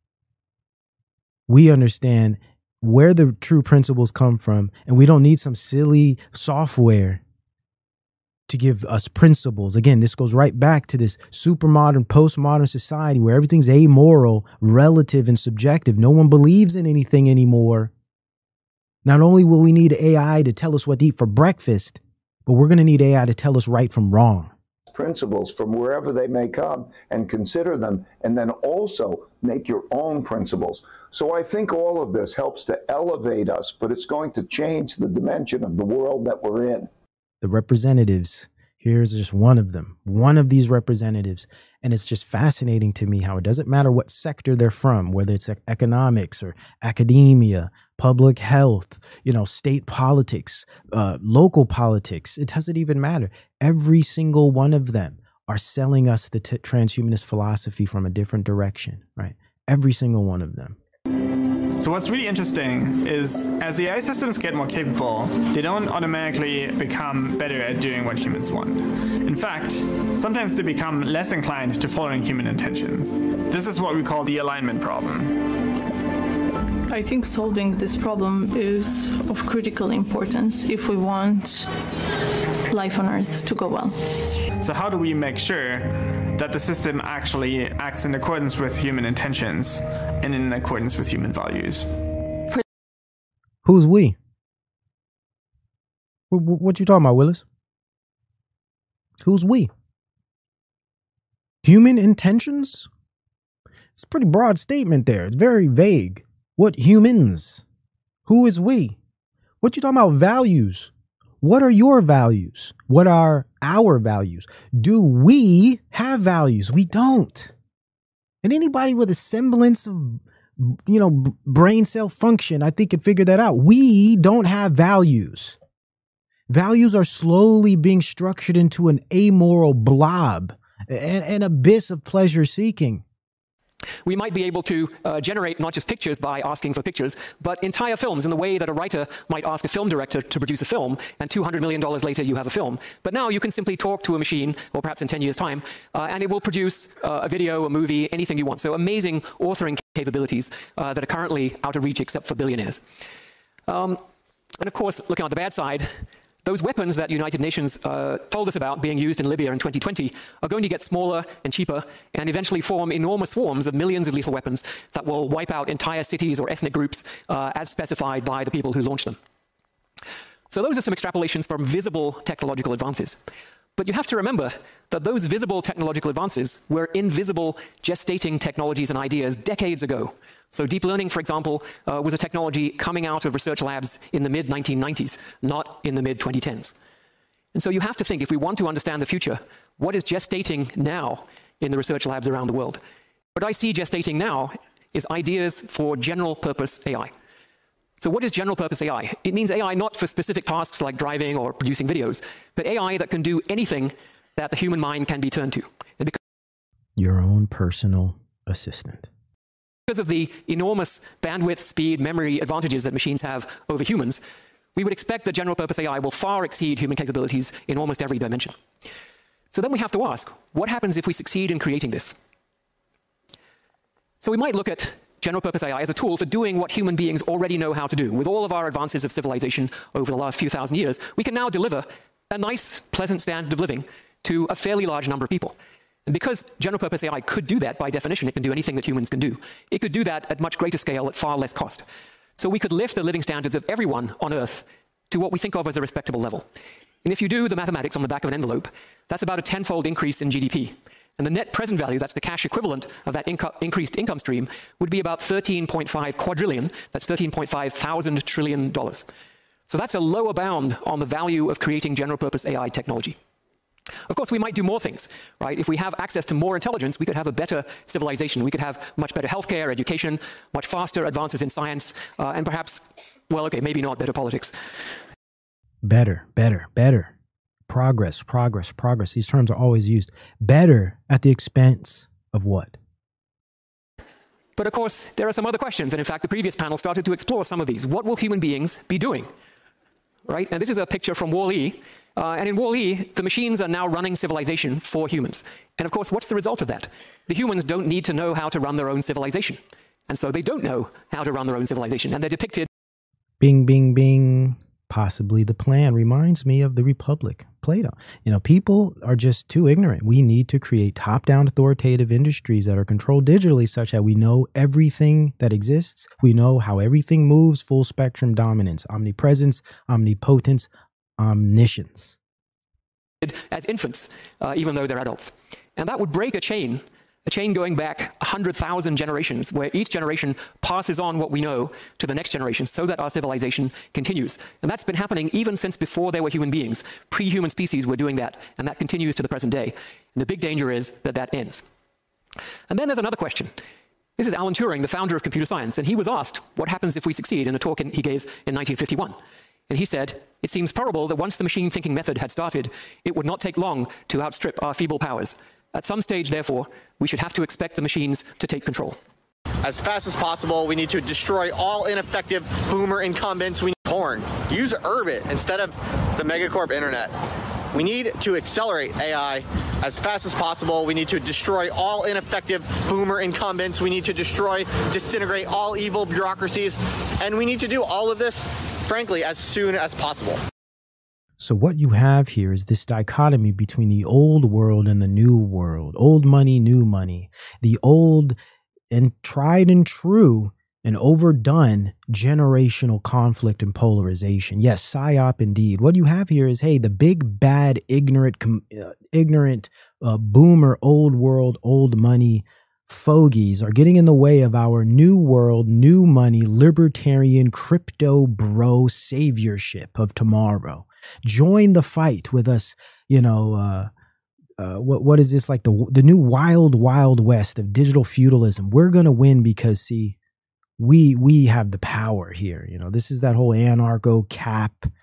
We understand where the true principles come from, and we don't need some silly software to give us principles. Again, this goes right back to this super modern, postmodern society where everything's amoral, relative, and subjective. No one believes in anything anymore. Not only will we need A I to tell us what to eat for breakfast, but we're going to need A I to tell us right from wrong. Principles from wherever they may come and consider them, and then also make your own principles. So I think all of this helps to elevate us, but it's going to change the dimension of the world that we're in. The representatives, here's just one of them, one of these representatives. And it's just fascinating to me how it doesn't matter what sector they're from, whether it's economics or academia, public health, you know, state politics, uh, local politics. It doesn't even matter. Every single one of them are selling us the t- transhumanist philosophy from a different direction, right? Every single one of them. So what's really interesting is as the A I systems get more capable, they don't automatically become better at doing what humans want. In fact, sometimes they become less inclined to following human intentions. This is what we call the alignment problem. I think solving this problem is of critical importance if we want life on Earth to go well. So how do we make sure that the system actually acts in accordance with human intentions and in accordance with human values? Who's we? What, what you talking about, Willis? Who's we? Human intentions? It's a pretty broad statement there. It's very vague. What humans? Who is we? What you talking about values? What are your values? What are our values? Do we have values? We don't. And anybody with a semblance of, you know, brain cell function, I think can figure that out. We don't have values. Values are slowly being structured into an amoral blob, an, an abyss of pleasure seeking. We might be able to uh, generate not just pictures by asking for pictures, but entire films in the way that a writer might ask a film director to produce a film, and two hundred million dollars later you have a film. But now you can simply talk to a machine, or perhaps in ten years' time, uh, and it will produce uh, a video, a movie, anything you want. So amazing authoring capabilities uh, that are currently out of reach except for billionaires. Um, and of course, looking on the bad side, those weapons that United Nations uh, told us about being used in Libya in twenty twenty are going to get smaller and cheaper and eventually form enormous swarms of millions of lethal weapons that will wipe out entire cities or ethnic groups uh, as specified by the people who launched them. So those are some extrapolations from visible technological advances. But you have to remember that those visible technological advances were invisible gestating technologies and ideas decades ago. So deep learning, for example, uh, was a technology coming out of research labs in the mid nineteen nineties, not in the mid twenty tens. And so you have to think, if we want to understand the future, what is gestating now in the research labs around the world? What I see gestating now is ideas for general purpose A I. So what is general purpose A I? It means A I not for specific tasks like driving or producing videos, but A I that can do anything that the human mind can be turned to. And because Your own personal assistant. Because of the enormous bandwidth, speed, memory advantages that machines have over humans, we would expect that general purpose A I will far exceed human capabilities in almost every dimension. So then we have to ask, what happens if we succeed in creating this? So we might look at general purpose A I as a tool for doing what human beings already know how to do. With all of our advances of civilization over the last few thousand years, we can now deliver a nice, pleasant standard of living to a fairly large number of people. And because general purpose A I could do that by definition, it can do anything that humans can do. It could do that at much greater scale at far less cost. So we could lift the living standards of everyone on Earth to what we think of as a respectable level. And if you do the mathematics on the back of an envelope, that's about a tenfold increase in G D P. And the net present value, that's the cash equivalent of that inco- increased income stream, would be about thirteen point five quadrillion. That's thirteen point five thousand trillion dollars. So that's a lower bound on the value of creating general purpose A I technology. Of course, we might do more things, right? If we have access to more intelligence, we could have a better civilization. We could have much better healthcare, education, much faster advances in science, uh, and perhaps, well, okay, maybe not better politics. Better, better, better. Progress, progress, progress. These terms are always used. Better at the expense of what? But of course, there are some other questions. And in fact, the previous panel started to explore some of these. What will human beings be doing? Right? And this is a picture from Wall-E. Uh, and in Wall-E, the machines are now running civilization for humans. And of course, what's the result of that? The humans don't need to know how to run their own civilization. And so they don't know how to run their own civilization. And they're depicted. Bing, bing, bing. Possibly the plan reminds me of the Republic, Plato. You know, people are just too ignorant. We need to create top-down authoritative industries that are controlled digitally such that we know everything that exists. We know how everything moves, full spectrum dominance, omnipresence, omnipotence, omniscience. As infants, uh, even though they're adults. And that would break a chain, a chain going back one hundred thousand generations, where each generation passes on what we know to the next generation so that our civilization continues. And that's been happening even since before there were human beings. Pre-human species were doing that, and that continues to the present day. And the big danger is that that ends. And then there's another question. This is Alan Turing, the founder of computer science, and he was asked what happens if we succeed in a talk in, he gave in nineteen fifty-one. And he said, it seems probable that once the machine thinking method had started, it would not take long to outstrip our feeble powers. At some stage, therefore, we should have to expect the machines to take control. As fast as possible, we need to destroy all ineffective boomer incumbents. We need porn. Use Urbit instead of the megacorp internet. We need to accelerate A I as fast as possible. We need to destroy all ineffective boomer incumbents. We need to destroy, disintegrate all evil bureaucracies. And we need to do all of this, frankly, as soon as possible. So what you have here is this dichotomy between the old world and the new world. Old money, new money. The old and tried and true and overdone generational conflict and polarization. Yes, psyop indeed. What you have here is, hey, the big, bad, ignorant, uh, ignorant uh, boomer, old world, old money fogies are getting in the way of our new world, new money, libertarian, crypto bro saviorship of tomorrow. Join the fight with us, you know, uh, uh, what what is this, like the the new wild, wild west of digital feudalism? We're going to win because, see, we we have the power here. You know, this is that whole anarcho cap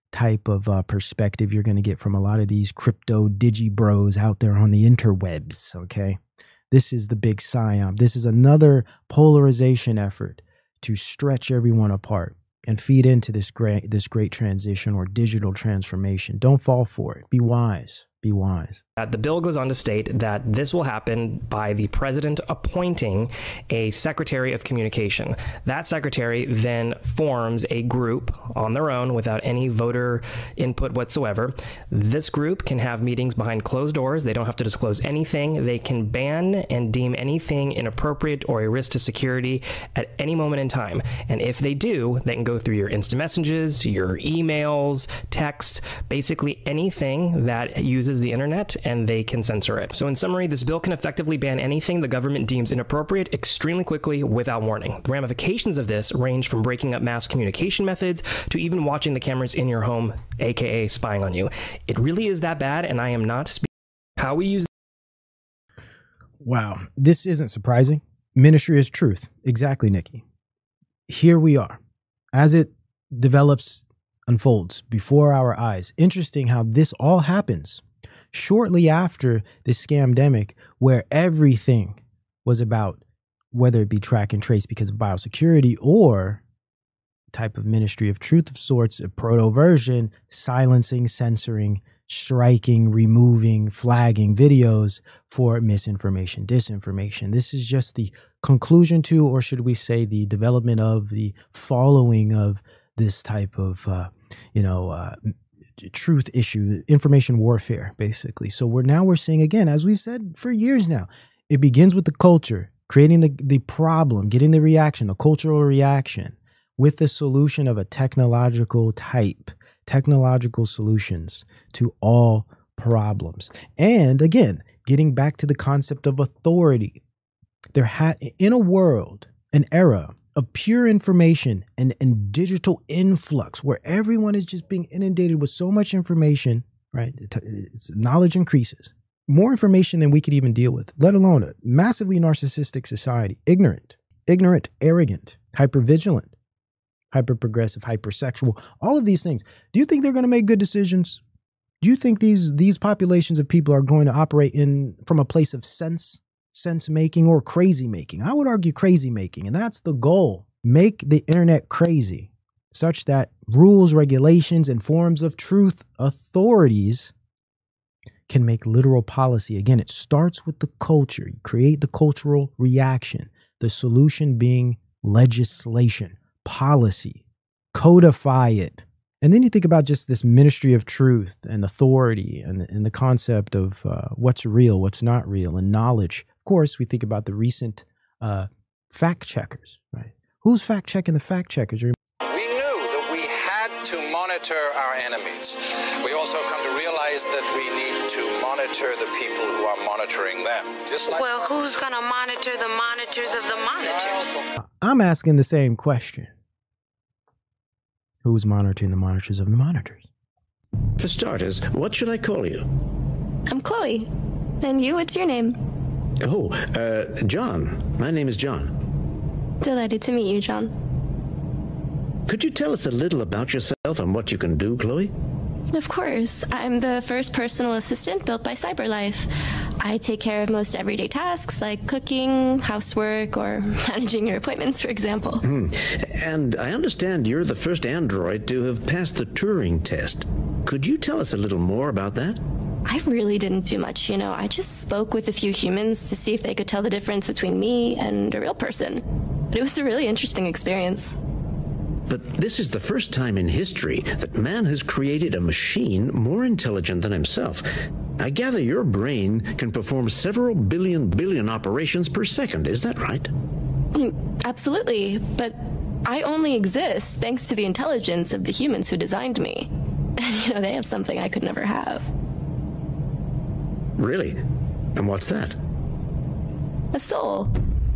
type of uh, perspective you're going to get from a lot of these crypto digi bros out there on the interwebs. Okay. This is the big psyop. This is another polarization effort to stretch everyone apart and feed into this great, this great transition or digital transformation. Don't fall for it. Be wise. Be wise. Uh, the bill goes on to state that this will happen by the president appointing a secretary of communication. That secretary then forms a group on their own without any voter input whatsoever. This group can have meetings behind closed doors. They don't have to disclose anything. They can ban and deem anything inappropriate or a risk to security at any moment in time. And if they do, they can go through your instant messages, your emails, texts, basically anything that uses the internet, and they can censor it. So in summary, this bill can effectively ban anything the government deems inappropriate extremely quickly without warning. The ramifications of this range from breaking up mass communication methods to even watching the cameras in your home, aka spying on you. It really is that bad, and I am not speaking how we use. Wow, this isn't surprising. Ministry is truth. Exactly, Nikki. Here we are. As it develops, unfolds before our eyes. Interesting how this all happens shortly after this scamdemic, where everything was about whether it be track and trace because of biosecurity or type of ministry of truth of sorts, a proto version, silencing, censoring, striking, removing, flagging videos for misinformation, disinformation. This is just the conclusion to, or should we say the development of, the following of this type of, uh, you know, uh, truth issue, information warfare, basically. So we're now we're seeing, again, as we've said for years now, it begins with the culture, creating the, the problem, getting the reaction, the cultural reaction, with the solution of a technological type, technological solutions to all problems. And again, getting back to the concept of authority, there had in a world, an era of pure information and, and digital influx where everyone is just being inundated with so much information, right? It's, knowledge increases. More information than we could even deal with, let alone a massively narcissistic society. Ignorant, ignorant, arrogant, hypervigilant, hyper-progressive, hypersexual, all of these things. Do you think they're going to make good decisions? Do you think these these populations of people are going to operate in from a place of sense? sense making or crazy making? I would argue crazy making, and that's the goal. Make the internet crazy such that rules, regulations, and forms of truth authorities can make literal policy. Again, it starts with the culture. You create the cultural reaction, the solution being legislation, policy, codify it. And then you think about just this ministry of truth and authority and, and the concept of uh, what's real, what's not real, and knowledge. Of course, we think about the recent uh, fact checkers, right? Who's fact checking the fact checkers? We knew that we had to monitor our enemies. We also come to realize that we need to monitor the people who are monitoring them. Just like well, who's going to monitor the monitors of the monitors? I'm asking the same question. Who's monitoring the monitors of the monitors? For starters, what should I call you? I'm Chloe. And you, what's your name? Oh, uh, John. My name is John. Delighted to meet you, John. Could you tell us a little about yourself and what you can do, Chloe? Of course. I'm the first personal assistant built by CyberLife. I take care of most everyday tasks like cooking, housework, or managing your appointments, for example. Mm. And I understand you're the first android to have passed the Turing test. Could you tell us a little more about that? I really didn't do much, you know. I just spoke with a few humans to see if they could tell the difference between me and a real person. But it was a really interesting experience. But this is the first time in history that man has created a machine more intelligent than himself. I gather your brain can perform several billion billion operations per second. Is that right? Absolutely. But I only exist thanks to the intelligence of the humans who designed me. And, you know, they have something I could never have. Really? And what's that? A soul.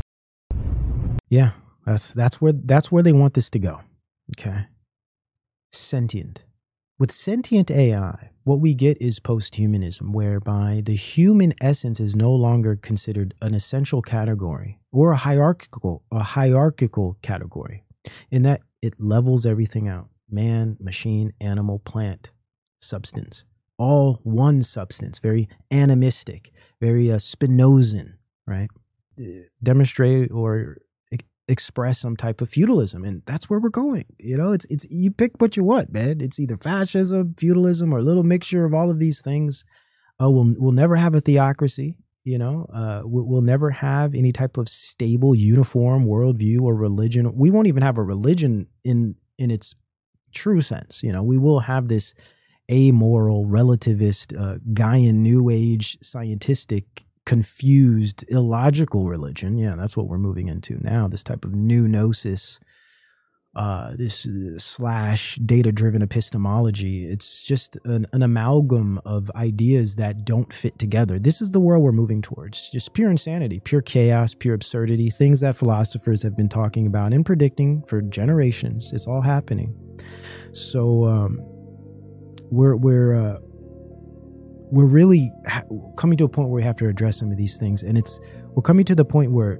Yeah, that's that's where that's where they want this to go. Okay. Sentient. With sentient A I, what we get is posthumanism, whereby the human essence is no longer considered an essential category or a hierarchical, a hierarchical category, in that it levels everything out. man, machine, animal, plant, substance. All one substance, very animistic, very uh, Spinozan, right? Demonstrate or e- express some type of feudalism. And that's where we're going. You know, it's, it's, you pick what you want, man. It's either fascism, feudalism, or a little mixture of all of these things. Uh, we'll, we'll never have a theocracy. You know, uh, we'll, we'll never have any type of stable, uniform worldview or religion. We won't even have a religion in, in its true sense. You know, we will have this amoral, relativist, uh, Gaian, new age, scientific, confused, illogical religion. Yeah, that's what we're moving into now. This type of new gnosis, uh, this uh, slash data-driven epistemology. It's just an, an amalgam of ideas that don't fit together. This is the world we're moving towards. Just pure insanity, pure chaos, pure absurdity, things that philosophers have been talking about and predicting for generations. It's all happening. So um, we're we're uh, we're really ha- coming to a point where we have to address some of these things, and it's we're coming to the point where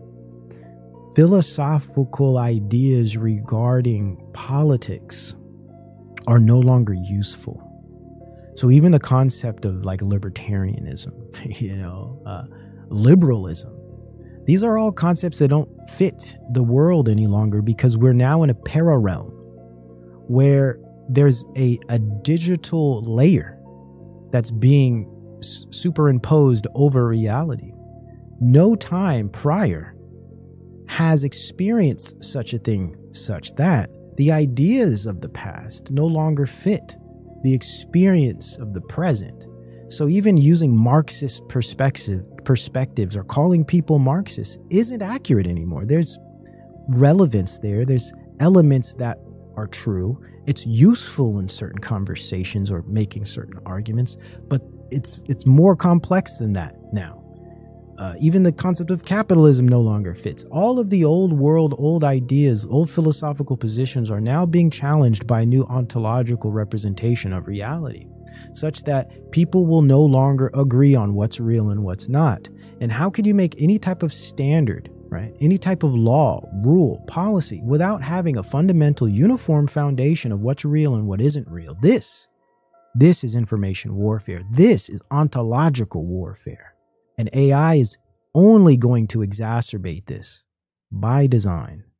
philosophical ideas regarding politics are no longer useful. So even the concept of like libertarianism, you know, uh, liberalism, these are all concepts that don't fit the world any longer, because we're now in a para-realm where there's a, a digital layer that's being s- superimposed over reality. No time prior has experienced such a thing, such that the ideas of the past no longer fit the experience of the present. So even using Marxist perspective perspectives or calling people Marxists isn't accurate anymore. There's relevance there. There's elements that are true. It's useful in certain conversations or making certain arguments, but it's it's more complex than that now. Uh, even the concept of capitalism no longer fits. All of the old world, old ideas, old philosophical positions are now being challenged by new ontological representation of reality, such that people will no longer agree on what's real and what's not. And how could you make any type of standard, right? Any type of law, rule, policy, without having a fundamental uniform foundation of what's real and what isn't real? This, this is information warfare. This is ontological warfare. And A I is only going to exacerbate this by design.